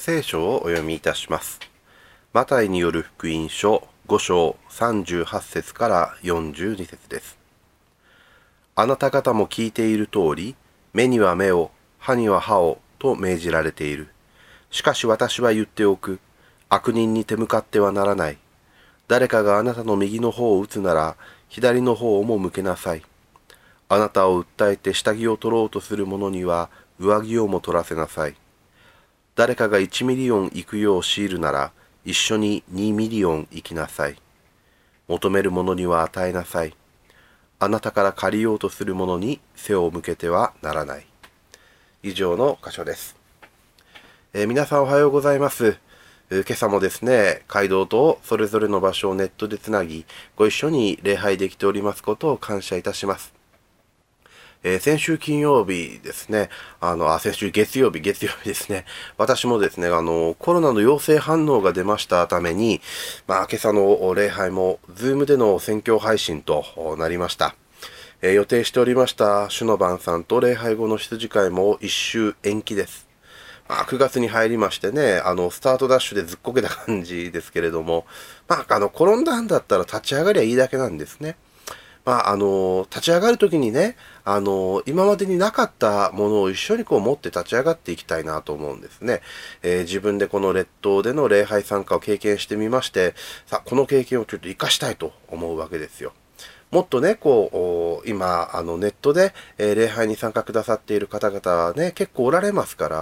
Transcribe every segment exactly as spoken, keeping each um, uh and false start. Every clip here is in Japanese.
聖書をお読みいたします。マタイによる福音書ご章さんじゅうはち節からよんじゅうに節です。あなた方も聞いている通り、目には目を、歯には歯をと命じられている。しかし私は言っておく。悪人に手向かってはならない。誰かがあなたの右の方を打つなら、左の方をも向けなさい。あなたを訴えて下着を取ろうとする者には、上着をも取らせなさい。誰かがいちミリオン行くよう強いるなら、一緒ににミリオン行きなさい。求める者には与えなさい。あなたから借りようとする者に背を向けてはならない。以上の箇所です。えー、皆さんおはようございます。えー、今朝もですね、街道とそれぞれの場所をネットでつなぎ、ご一緒に礼拝できておりますことを感謝いたします。えー、先週金曜日ですね、あの、あ、先週月曜日、月曜日ですね、私もですね、あの、コロナの陽性反応が出ましたために、まあ、今朝の礼拝も、ズームでの宣教配信となりました。えー、予定しておりました主の晩餐と礼拝後の羊会も一周延期です。まあ、くがつに入りましてね、あの、スタートダッシュでずっこけた感じですけれども、まあ、あの、転んだんだったら立ち上がりゃいいだけなんですね。まあ、あの、立ち上がるときにね、あの、今までになかったものを一緒にこう持って立ち上がっていきたいなと思うんですね。えー、自分でこの列島での礼拝参加を経験してみまして、さあ、この経験をちょっと活かしたいと思うわけですよ。もっとね、こう、今、あの、ネットで、えー、礼拝に参加くださっている方々はね、結構おられますから、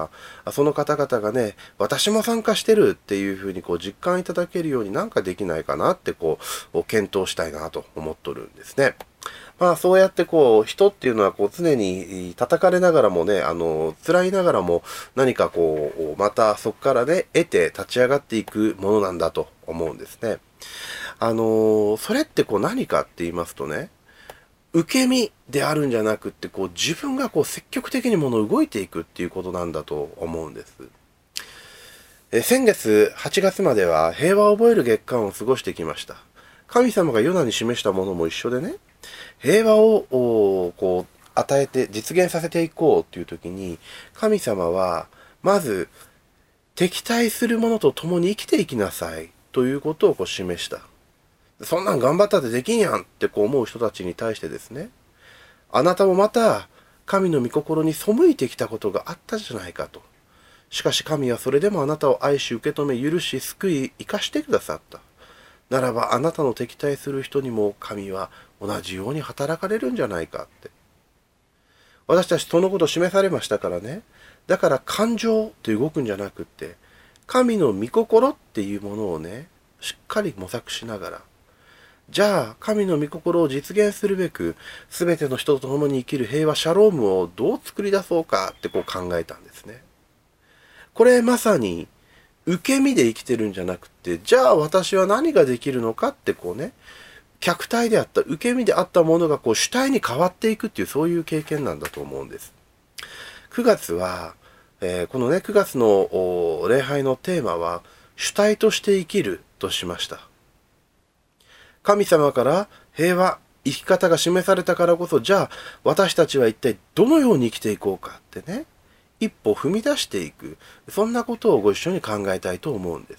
その方々がね、私も参加してるっていうふうにこう実感いただけるようになんかできないかなってこう、検討したいなと思っとるんですね。まあそうやってこう、人っていうのはこう常に叩かれながらもね、あの、辛いながらも何かこう、またそこからね、得て立ち上がっていくものなんだと思うんですね。あのー、それってこう何かって言いますとね、受け身であるんじゃなくって、こう自分がこう積極的にもの動いていくっていうことなんだと思うんです。え先月はちがつまでは平和を覚える月間を過ごしてきました。神様がヨナに示したものも一緒でね、平和をこう与えて実現させていこうっていう時に、神様はまず敵対する者と共に生きていきなさいということをこう示した。そんなん頑張ったってできんやんってこう思う人たちに対してですね、あなたもまた神の御心に背いてきたことがあったじゃないかと。しかし神はそれでもあなたを愛し受け止め許し救い生かしてくださった。ならばあなたの敵対する人にも神は同じように働かれるんじゃないかって。私たちそのことを示されましたからね。だから感情って動くんじゃなくって、神の御心っていうものをね、しっかり模索しながら、じゃあ神の御心を実現するべく、すべての人と共に生きる平和シャロームをどう作り出そうかってこう考えたんですね。これまさに受け身で生きてるんじゃなくて、じゃあ私は何ができるのかってこうね、客体であった、受け身であったものがこう主体に変わっていくっていうそういう経験なんだと思うんです。くがつは、えー、このね、くがつの礼拝のテーマは、主体として生きるとしました。神様から平和、生き方が示されたからこそ、じゃあ私たちは一体どのように生きていこうかってね、一歩踏み出していく、そんなことをご一緒に考えたいと思うんです。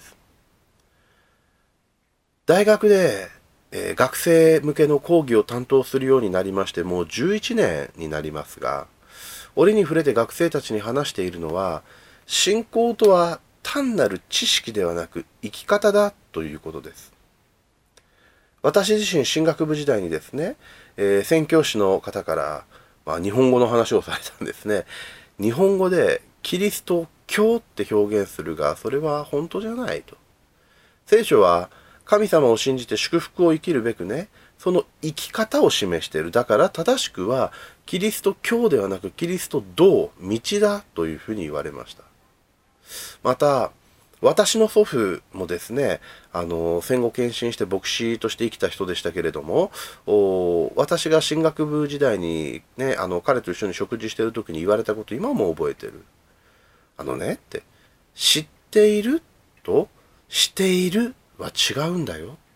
大学で、えー、学生向けの講義を担当するようになりまして、もうじゅういちねんになりますが、折に触れて学生たちに話しているのは、信仰とは単なる知識ではなく生き方だということです。私自身進学部時代にですね、えー、宣教師の方から、まあ、日本語の話をされたんですね。日本語でキリスト教って表現するが、それは本当じゃないと。聖書は神様を信じて祝福を生きるべくね、その生き方を示している。だから正しくはキリスト教ではなくキリスト道、道だというふうに言われました。また、私の祖父もですね、あの、戦後献身して牧師として生きた人でしたけれども、私が進学部時代にね、あの、彼と一緒に食事している時に言われたこと今も覚えてる。あのねって、知っているとしているは違うんだよって。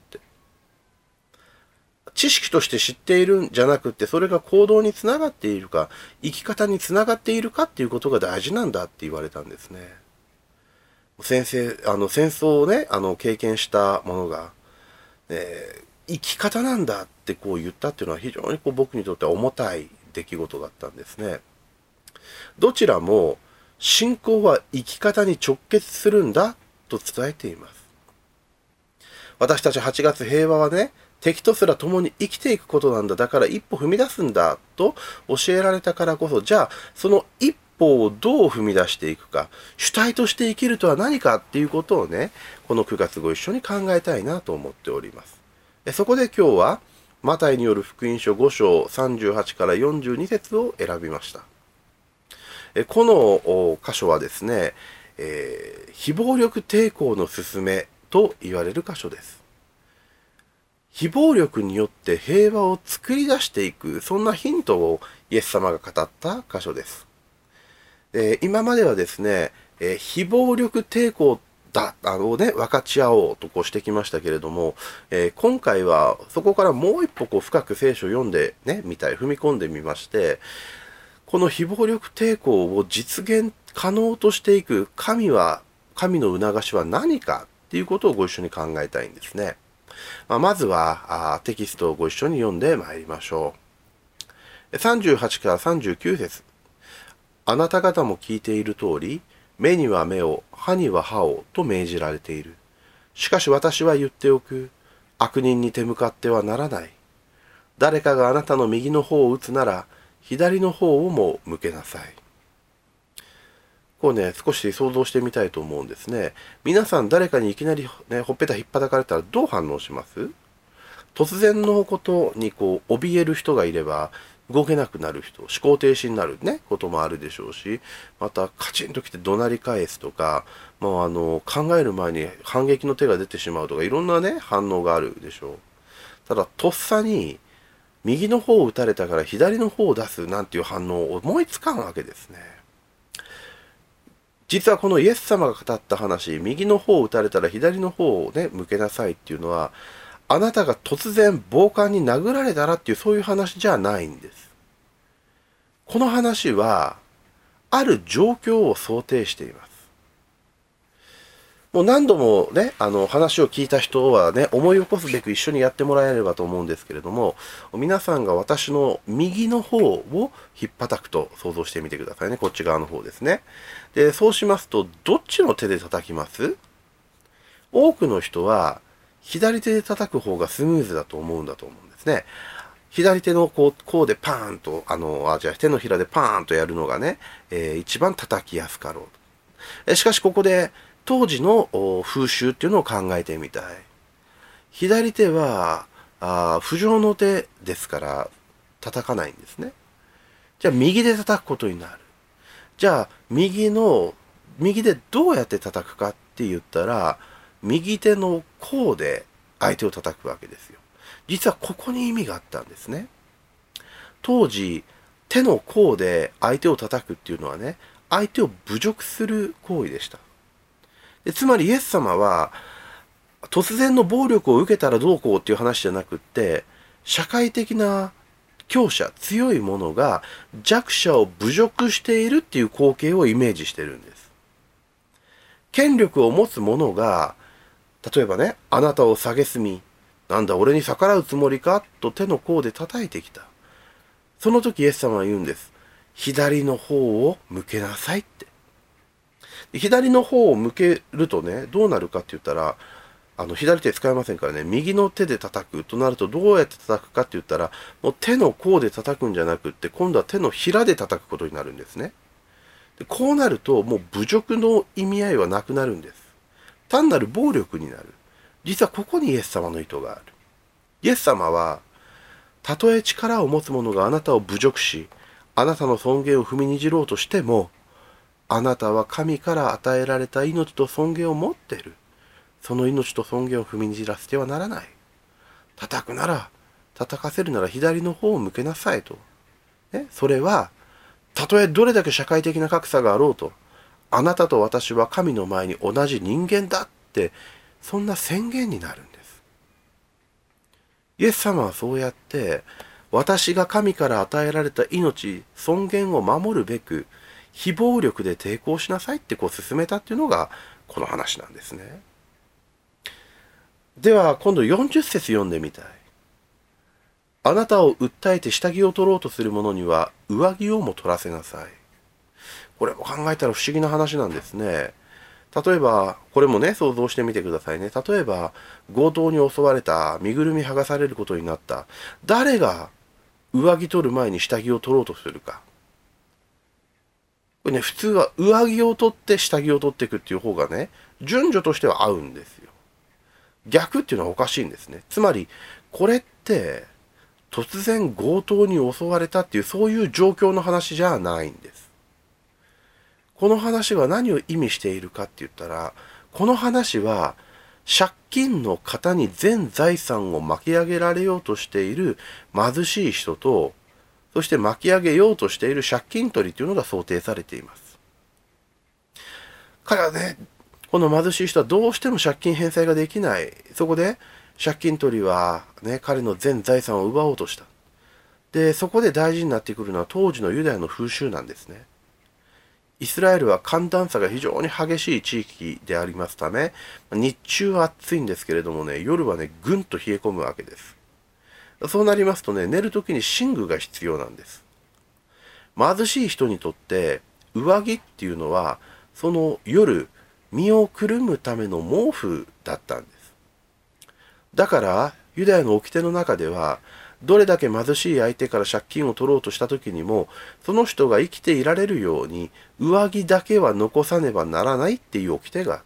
知識として知っているんじゃなくって、それが行動につながっているか、生き方につながっているかっていうことが大事なんだって言われたんですね。 先生、あの戦争をね、あの経験したものが、えー、生き方なんだってこう言ったっていうのは非常にこう僕にとっては重たい出来事だったんですね。どちらも信仰は生き方に直結するんだと伝えています。私たちはちがつ平和はね、敵とすら共に生きていくことなんだ。だから一歩踏み出すんだと教えられたからこそ、じゃあその一歩をどう踏み出していくか、主体として生きるとは何かっていうことをね、このくがつご一緒に考えたいなと思っております。そこで今日はマタイによる福音書ご章さんじゅうはちからよんじゅうに節を選びました。この箇所はですね、えー、非暴力抵抗の勧めと言われる箇所です。非暴力によって平和を作り出していく、そんなヒントをイエス様が語った箇所です。えー、今まではですね、えー、非暴力抵抗だ、あのね、分かち合おうとこうしてきましたけれども、えー、今回はそこからもう一歩こう深く聖書を読んでね、みたい、踏み込んでみまして、この非暴力抵抗を実現可能としていく神は、神の促しは何かっていうことをご一緒に考えたいんですね。まあ、まずはあテキストをご一緒に読んでまいりましょう。さんじゅうはちからさんじゅうきゅう節。あなた方も聞いている通り、目には目を、歯には歯をと命じられている。しかし私は言っておく。悪人に手向かってはならない。誰かがあなたの右の方を打つなら、左の方をも向けなさい。こうね、少し想像してみたいと思うんですね。皆さん誰かにいきなり、ね、ほっぺた引っ叩かれたらどう反応します？突然のことにこう怯える人がいれば動けなくなる人、思考停止になるね、こともあるでしょうし、またカチンときて怒鳴り返すとか、もうあの考える前に反撃の手が出てしまうとか、いろんなね反応があるでしょう。ただとっさに右の方を打たれたから左の方を出すなんていう反応を思いつかんわけですね。実はこのイエス様が語った話、右の方を打たれたら左の方をね向けなさいっていうのは、あなたが突然暴漢に殴られたらっていうそういう話じゃないんです。この話はある状況を想定しています。もう何度もね、あの話を聞いた人はね、思い起こすべく一緒にやってもらえればと思うんですけれども、皆さんが私の右の方を引っ叩くと想像してみてくださいね。こっち側の方ですね。で、そうしますと、どっちの手で叩きます？多くの人は左手で叩く方がスムーズだと思うんだと思うんですね。左手のこう、こうでパーンと、あの、あ、じゃあ手のひらでパーンとやるのがね、えー、一番叩きやすかろうと。えしかしここで、当時の風習っていうのを考えてみたい。左手は、あ不浄の手ですから、叩かないんですね。じゃあ右で叩くことになる。じゃあ、右の、右でどうやって叩くかって言ったら、右手の甲で相手を叩くわけですよ。実はここに意味があったんですね。当時、手の甲で相手を叩くっていうのはね、相手を侮辱する行為でした。でつまりイエス様は、突然の暴力を受けたらどうこうっていう話じゃなくって、社会的な強者、強い者が弱者を侮辱しているっていう光景をイメージしてるんです。権力を持つ者が、例えばね、あなたを蔑み、なんだ俺に逆らうつもりかと手の甲で叩いてきた。その時イエス様は言うんです。左の方を向けなさいって。左の方を向けるとね、どうなるかって言ったら、あの、左手使えませんからね、右の手で叩くとなるとどうやって叩くかって言ったら、もう手の甲で叩くんじゃなくって、今度は手のひらで叩くことになるんですね。でこうなると、もう侮辱の意味合いはなくなるんです。単なる暴力になる。実はここにイエス様の意図がある。イエス様は、たとえ力を持つ者があなたを侮辱し、あなたの尊厳を踏みにじろうとしても、あなたは神から与えられた命と尊厳を持っている。その命と尊厳を踏みにじらせてはならない。叩くなら、叩かせるなら左の方を向けなさいと。ね、それは、たとえどれだけ社会的な格差があろうと、あなたと私は神の前に同じ人間だって、そんな宣言になるんです。イエス様はそうやって、私が神から与えられた命、尊厳を守るべく、非暴力で抵抗しなさいってこう進めたっていうのが、 この話なんですね。では今度よんじゅっ節読んでみたい。あなたを訴えて下着を取ろうとする者には上着をも取らせなさい。これも考えたら不思議な話なんですね。例えば、これもね、想像してみてくださいね。例えば、強盗に襲われた、身ぐるみ剥がされることになった。誰が上着取る前に下着を取ろうとするか。これね、普通は上着を取って下着を取っていくっていう方がね、順序としては合うんですよ。逆っていうのはおかしいんですね。つまり、これって、突然強盗に襲われたっていう、そういう状況の話じゃないんです。この話は何を意味しているかって言ったら、この話は借金の方に全財産を巻き上げられようとしている貧しい人と、そして巻き上げようとしている借金取りというのが想定されています。彼はね、この貧しい人はどうしても借金返済ができない。そこで借金取りはね、彼の全財産を奪おうとした。で、そこで大事になってくるのは当時のユダヤの風習なんですね。イスラエルは寒暖差が非常に激しい地域でありますため、日中は暑いんですけれどもね、夜はね、ぐんと冷え込むわけです。そうなりますとね、寝るときに寝具が必要なんです。貧しい人にとって、上着っていうのは、その夜、身をくるむための毛布だったんです。だから、ユダヤの掟の中では、どれだけ貧しい相手から借金を取ろうとした時にも、その人が生きていられるように、上着だけは残さねばならないっていう掟があった。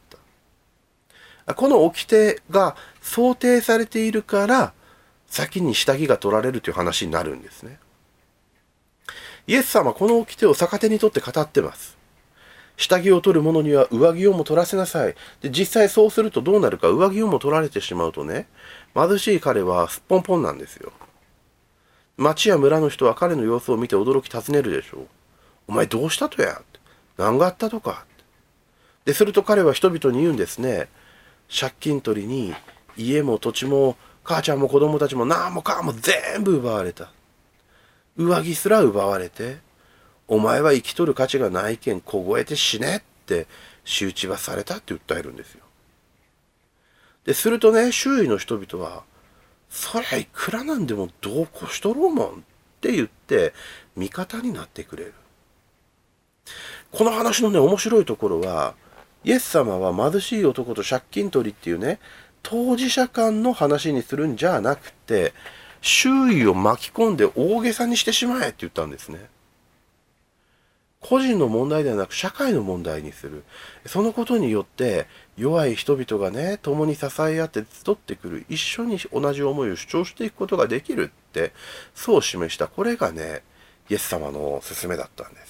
この掟が想定されているから、先に下着が取られるという話になるんですね。イエス様はこの掟を逆手にとって語ってます。下着を取る者には上着をも取らせなさい。で、実際そうするとどうなるか、上着をも取られてしまうとね、貧しい彼はすっぽんぽんなんですよ。町や村の人は彼の様子を見て驚き尋ねるでしょう。お前どうしたとや？何があったとか？で、すると彼は人々に言うんですね。借金取りに家も土地も母ちゃんも子供たちも何もかも全部奪われた。上着すら奪われて、お前は生きとる価値がないけん凍えて死ねって仕打ちはされたって訴えるんですよ。で、するとね、周囲の人々は、そりゃいくらなんでもどうこしとろうもんって言って味方になってくれる。この話のね、面白いところは、イエス様は貧しい男と借金取りっていうね、当事者間の話にするんじゃなくて、周囲を巻き込んで大げさにしてしまえって言ったんですね。個人の問題ではなく社会の問題にする。そのことによって弱い人々がね、共に支え合って集ってくる。一緒に同じ思いを主張していくことができるって、そう示した。これがね、イエス様の勧めだったんです。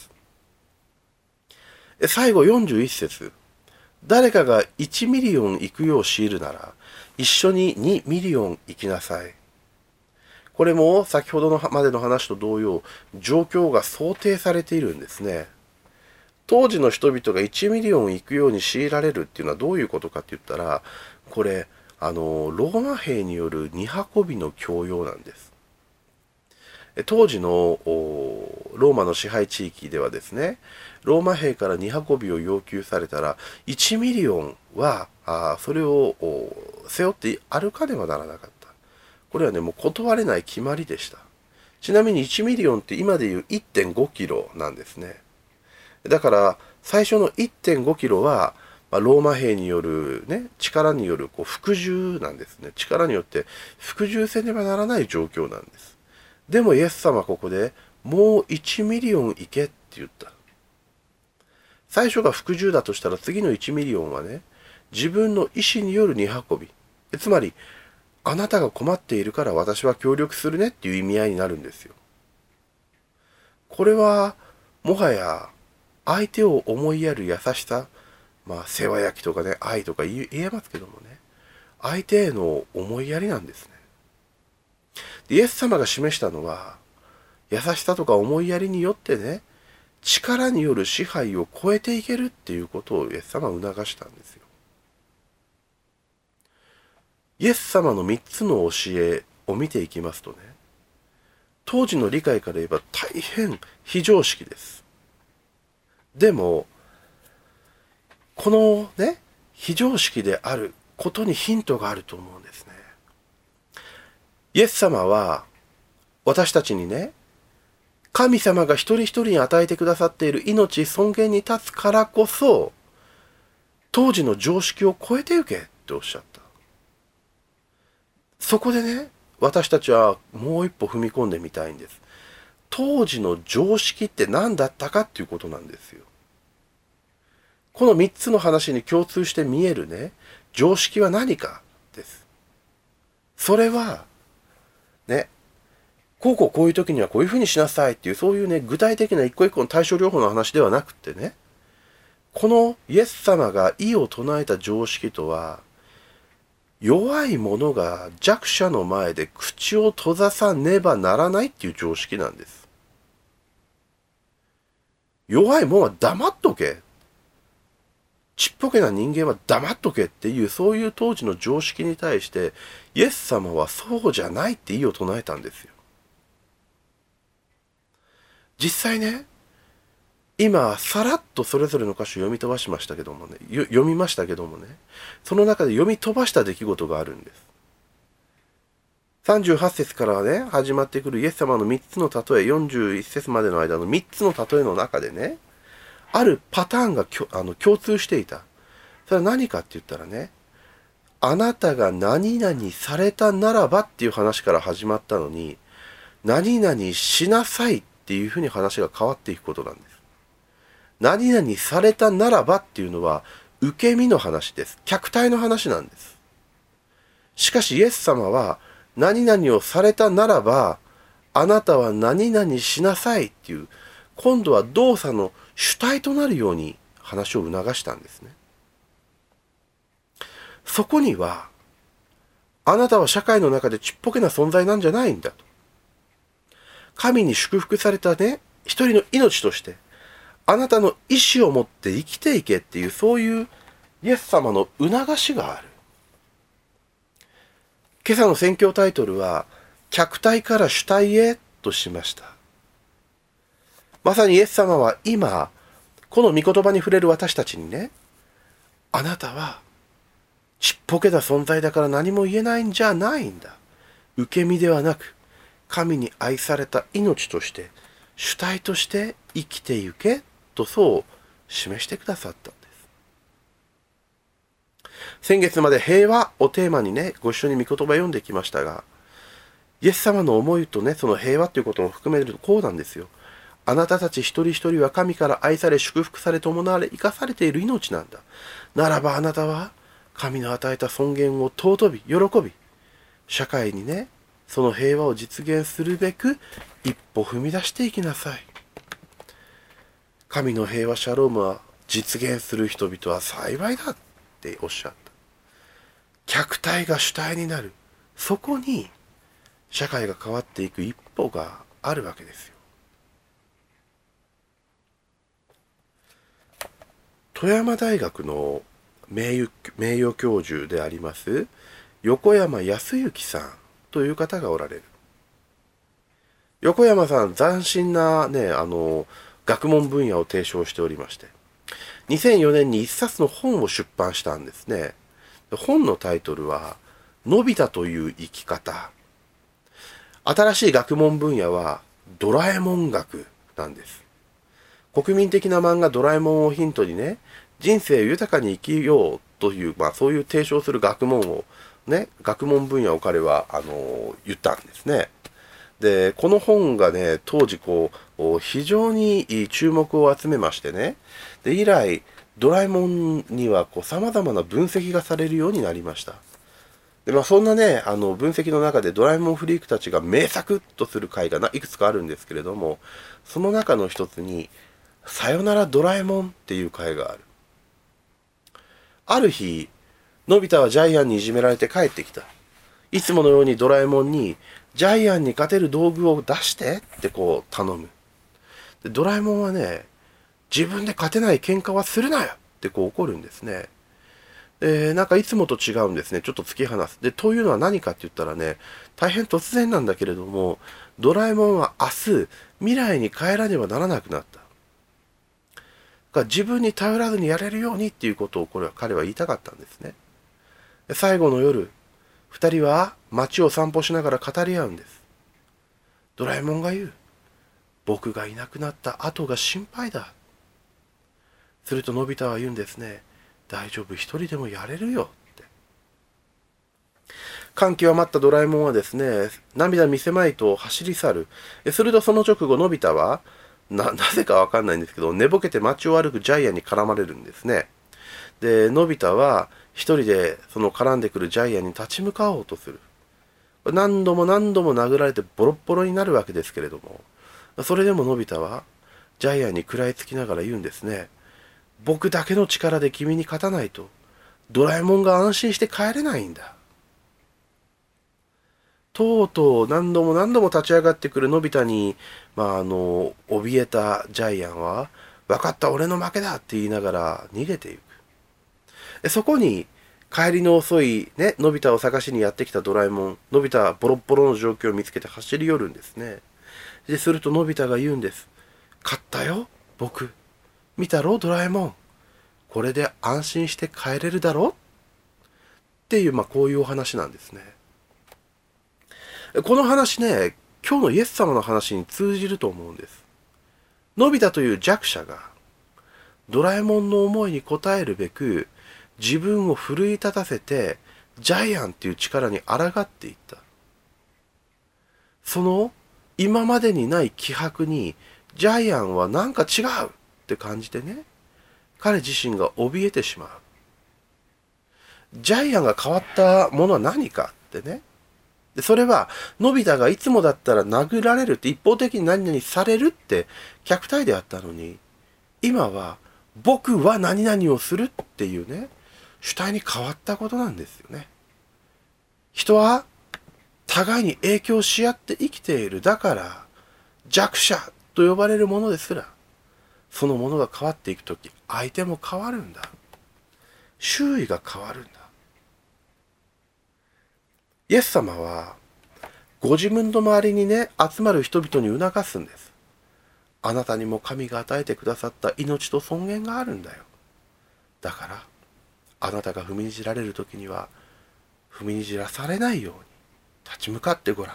最後よんじゅういち節。誰かがいちミリオン行くよう強いるなら、一緒ににミリオン行きなさい。これも先ほどのまでの話と同様、状況が想定されているんですね。当時の人々がいちミリオン行くように強いられるっていうのはどういうことかって言ったら、これ、あの、ローマ兵による荷運びの強要なんです。当時のローマの支配地域ではですね、ローマ兵から荷運びを要求されたら、いちミリオンは、あそれを背負って歩かねばならなかった。これはね、もう断れない決まりでした。ちなみにいちミリオンって今でいう いってんごキロなんですね。だから、最初の いってんごキロは、まあ、ローマ兵によるね、力によるこう服従なんですね。力によって服従せねばならない状況なんです。でもイエス様はここで、もういちミリオン行けって言った。最初が服従だとしたら次のいちミリオンはね、自分の意思による荷運び。つまり、あなたが困っているから私は協力するねっていう意味合いになるんですよ。これは、もはや、相手を思いやる優しさ、まあ、世話焼きとかね、愛とか言えますけどもね、相手への思いやりなんですね。イエス様が示したのは、優しさとか思いやりによってね、力による支配を超えていけるっていうことをイエス様は促したんですよ。イエス様のみっつの教えを見ていきますとね、当時の理解から言えば大変非常識です。でも、このね、 非常識であることにヒントがあると思うんですね。イエス様は私たちにね、神様が一人一人に与えてくださっている命、尊厳に立つからこそ、当時の常識を超えてゆけっておっしゃった。そこでね、私たちはもう一歩踏み込んでみたいんです。当時の常識って何だったかっていうことなんですよ。この三つの話に共通して見えるね、常識は何かです。それは、ね、こうこうこういう時にはこういうふうにしなさいっていう、そういうね、具体的な一個一個の対処療法の話ではなくってね、このイエス様が異を唱えた常識とは、弱い者が弱者の前で口を閉ざさねばならないっていう常識なんです。弱い者は黙っとけ。ちっぽけな人間は黙っとけっていう、そういう当時の常識に対して、イエス様はそうじゃないって異を唱えたんですよ。実際ね、今、さらっとそれぞれの箇所読み飛ばしましたけどもね、読みましたけどもね、その中で読み飛ばした出来事があるんです。さんじゅうはち節からね、始まってくるイエス様のみっつの例え、よんじゅういち節までの間のみっつの例えの中でね、あるパターンがあの共通していた。それは何かって言ったらね、あなたが何々されたならばっていう話から始まったのに、何々しなさいっていうふうに話が変わっていくことなんです。何々されたならばっていうのは受け身の話です。客体の話なんです。しかしイエス様は何々をされたならばあなたは何々しなさいっていう、今度は動作の主体となるように話を促したんですね。そこにはあなたは社会の中でちっぽけな存在なんじゃないんだと。神に祝福されたね、一人の命としてあなたの意志を持って生きていけっていう、そういうイエス様の促しがある。今朝の宣教タイトルは、客体から主体へとしました。まさにイエス様は今、この御言葉に触れる私たちにね、あなたはちっぽけな存在だから何も言えないんじゃないんだ。受け身ではなく、神に愛された命として、主体として生きてゆけとそう示してくださったんです。先月まで平和をテーマにね、ご一緒に御言葉読んできましたが、イエス様の思いとね、その平和ということも含めるとこうなんですよ。あなたたち一人一人は神から愛され、祝福され、伴われ、生かされている命なんだ。ならばあなたは神の与えた尊厳を尊び、喜び、社会にね、その平和を実現するべく一歩踏み出していきなさい。神の平和シャロームは実現する人々は幸いだっておっしゃった。客体が主体になる。そこに社会が変わっていく一歩があるわけですよ。富山大学の名誉、名誉教授であります横山康之さんという方がおられる。横山さん、斬新なね、あの、学問分野を提唱しておりまして、にせんよねんに一冊の本を出版したんですね。本のタイトルは、のび太という生き方。新しい学問分野は、ドラえもん学なんです。国民的な漫画ドラえもんをヒントにね、人生を豊かに生きようという、まあそういう提唱する学問を、ね、学問分野を彼は、あの、言ったんですね。で、この本がね、当時こう、非常に注目を集めましてね、で、以来、ドラえもんにはこう様々な分析がされるようになりました。で、まあそんなね、あの分析の中でドラえもんフリークたちが名作とする回がいくつかあるんですけれども、その中の一つに、さよならドラえもんっていう回がある。ある日、のび太はジャイアンにいじめられて帰ってきた。いつものようにドラえもんに、ジャイアンに勝てる道具を出してってこう頼む。でドラえもんはね、自分で勝てない喧嘩はするなよってこう怒るんですね。で、なんかいつもと違うんですね。ちょっと突き放す。で、というのは何かって言ったらね、大変突然なんだけれども、ドラえもんは明日、未来に帰らねばならなくなった。 が自分に頼らずにやれるようにっていうことをこれは彼は言いたかったんですね。最後の夜、二人は街を散歩しながら語り合うんです。ドラえもんが言う。僕がいなくなった後が心配だ。するとのび太は言うんですね。大丈夫、一人でもやれるよって。感極まったドラえもんはですね、涙見せまいと走り去る。するとその直後のび太は、な、なぜかわかんないんですけど、寝ぼけて街を歩くジャイアンに絡まれるんですね。で、のび太は一人でその絡んでくるジャイアンに立ち向かおうとする。何度も何度も殴られてボロッボロになるわけですけれども、それでものび太はジャイアンに食らいつきながら言うんですね。僕だけの力で君に勝たないと、ドラえもんが安心して帰れないんだ。とうとう何度も何度も立ち上がってくるのび太に、まあ、あの、怯えたジャイアンは、分かった、俺の負けだって言いながら逃げていく。そこに、帰りの遅いね、のび太を探しにやってきたドラえもん、のび太はボロッボロの状況を見つけて走り寄るんですね。で、するとのび太が言うんです。勝ったよ、僕。見たろ、ドラえもん。これで安心して帰れるだろっていう、まあこういうお話なんですね。この話ね、今日のイエス様の話に通じると思うんです。のび太という弱者が、ドラえもんの思いに応えるべく、自分を奮い立たせて、ジャイアンっていう力に抗っていった。その、今までにない気迫に、ジャイアンはなんか違うって感じてね、彼自身が怯えてしまう。ジャイアンが変わったものは何かってね。で、それは、のび太がいつもだったら殴られるって一方的に何々されるって客体であったのに、今は僕は何々をするっていうね、主体に変わったことなんですよね。人は互いに影響し合って生きている。だから、弱者と呼ばれるものですら、そのものが変わっていくとき、相手も変わるんだ。周囲が変わるんだ。イエス様は、ご自分の周りにね、集まる人々に促すんです。あなたにも神が与えてくださった命と尊厳があるんだよ。だから、あなたが踏みにじられるときには、踏みにじらされないように立ち向かってごらん。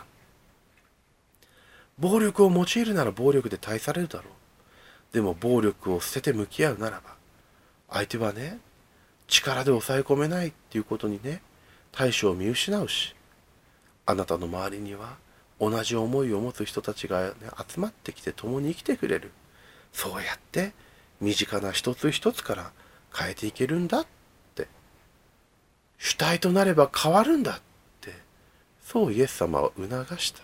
暴力を用いるなら暴力で対されるだろう。でも暴力を捨てて向き合うならば、相手はね、力で抑え込めないっていうことにね、対処を見失うし、あなたの周りには同じ思いを持つ人たちが、ね、集まってきて共に生きてくれる。そうやって身近な一つ一つから変えていけるんだって。主体となれば変わるんだって。そうイエス様は促した。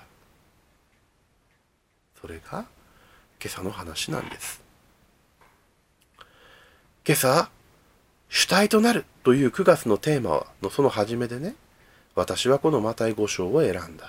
それが今朝の話なんです。今朝、主体となるというくがつのテーマのその初めでね、私はこのマタイご章を選んだ。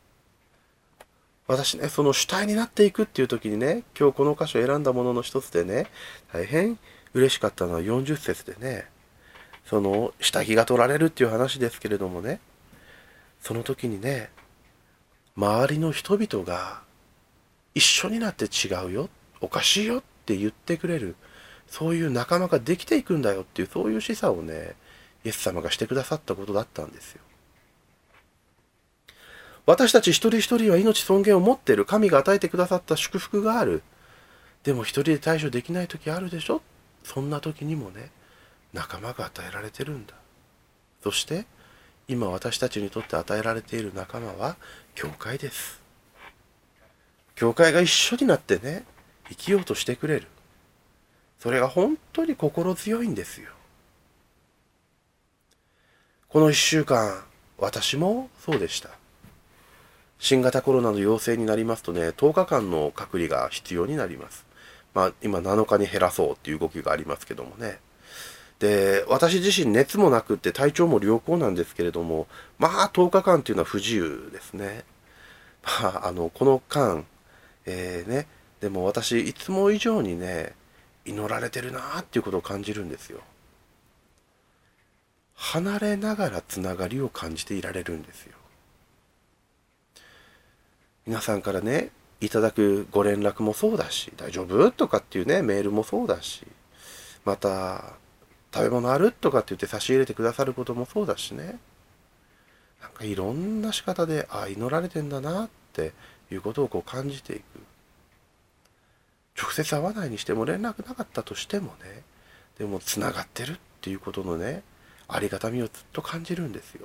私ね、その主体になっていくっていう時にね、今日この箇所を選んだものの一つでね、大変嬉しかったのはよんじゅっ節でね、その下着が取られるっていう話ですけれどもね、その時にね、周りの人々が一緒になって違うよ、おかしいよって言ってくれる、そういう仲間ができていくんだよっていう、そういう示唆をね、イエス様がしてくださったことだったんですよ。私たち一人一人は命尊厳を持っている。神が与えてくださった祝福がある。でも一人で対処できない時あるでしょ。そんな時にもね、仲間が与えられてるんだ。そして今私たちにとって与えられている仲間は教会です。教会が一緒になってね、生きようとしてくれる。それが本当に心強いんですよ。この一週間、私もそうでした。新型コロナの陽性になりますとね、とおかかんの隔離が必要になります。まあ今なのかに減らそうっていう動きがありますけどもね。で、私自身熱もなくって体調も良好なんですけれども、まあとおかかんっていうのは不自由ですね。まああの、この間、えー、ね、でも私いつも以上にね、祈られてるなーっていうことを感じるんですよ。離れながらつながりを感じていられるんですよ。皆さんからね、いただくご連絡もそうだし、大丈夫とかっていうね、メールもそうだし、 また食べ物あるとかって言って差し入れてくださることもそうだしね、なんかいろんな仕方で、ああ祈られてんだなっていうことをこう感じていく。直接会わないにしても、連絡なかったとしてもね、でもつながってるっていうことのね、ありがたみをずっと感じるんですよ。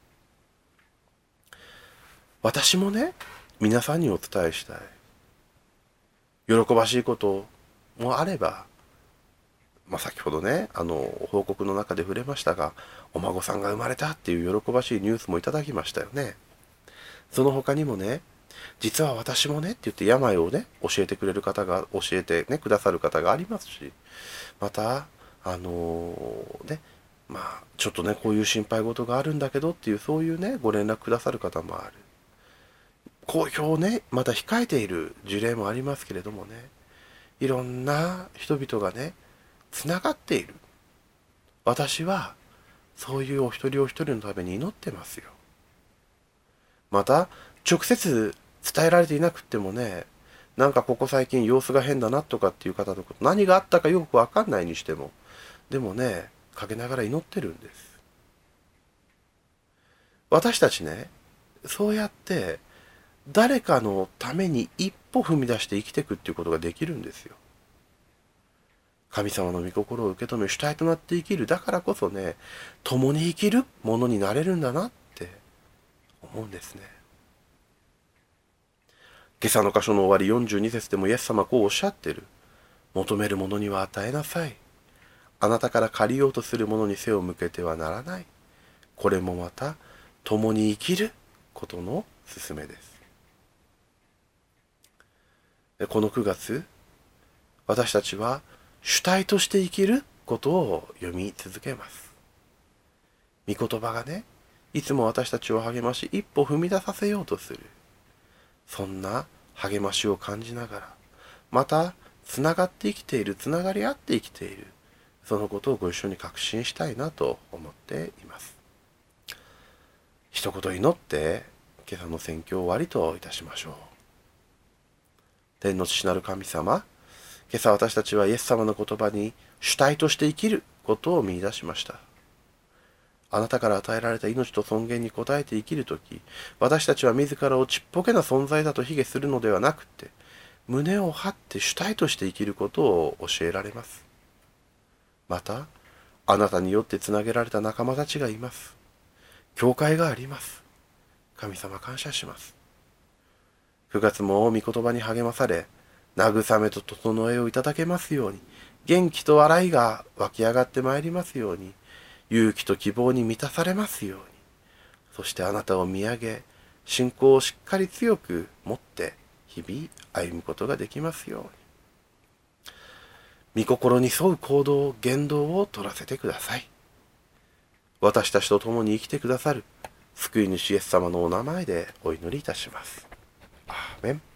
私もね、皆さんにお伝えしたい。喜ばしいこともあれば、まあ、先ほどね、あの、報告の中で触れましたが、お孫さんが生まれたっていう喜ばしいニュースもいただきましたよね。その他にもね、実は私もねって言って病をね、教えてくれる方が、教えてね、くださる方がありますし、また、あのー、ね、まあ、ちょっとね、こういう心配事があるんだけどっていう、そういうね、ご連絡くださる方もある。公表をね、また控えている事例もありますけれどもね、いろんな人々がね、つながっている。私は、そういうお一人お一人のために祈ってますよ。また、直接伝えられていなくってもね、なんかここ最近様子が変だなとかっていう方のこと、何があったかよくわかんないにしても、でもね、かけながら祈ってるんです。私たちね、そうやって誰かのために一歩踏み出して生きていくっていうことができるんですよ。神様の御心を受け止め主体となって生きる。だからこそね、共に生きるものになれるんだなって思うんですね。今朝の箇所の終わりよんじゅうに節でもイエス様はこうおっしゃってる。求めるものには与えなさい。あなたから借りようとするものに背を向けてはならない。これもまた共に生きることの勧めです。このくがつ、私たちは主体として生きることを読み続けます。御言葉がね、いつも私たちを励まし、一歩踏み出させようとする。そんな励ましを感じながら、また、つながって生きている、つながり合って生きている、そのことをご一緒に確信したいなと思っています。一言祈って、今朝の宣教を終わりといたしましょう。天の父なる神様、今朝私たちはイエス様の言葉に主体として生きることを見出しました。あなたから与えられた命と尊厳に応えて生きるとき、私たちは自らをちっぽけな存在だと卑下するのではなくて、胸を張って主体として生きることを教えられます。また、あなたによってつなげられた仲間たちがいます。教会があります。神様感謝します。くがつも御言葉に励まされ、慰めと整えをいただけますように、元気と笑いが湧き上がってまいりますように、勇気と希望に満たされますように、そしてあなたを見上げ、信仰をしっかり強く持って日々歩むことができますように。御心に沿う行動、言動を取らせてください。私たちと共に生きてくださる救い主イエス様のお名前でお祈りいたします。アーメン。